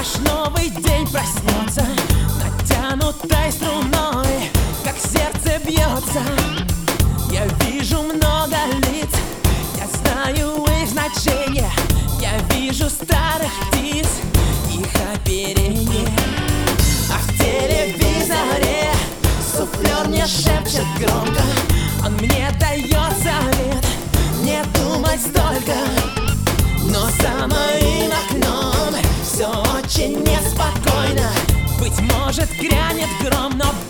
Наш новый день проснется натянутой струной, как сердце бьется. Я вижу много лиц, я знаю их значение. Я вижу старых птиц, их оперение. А в телевизоре суфлер мне шепчет громко. Он мне дает совет не думать столько. Но за моим окном все очень неспокойно. Быть может, грянет гром, но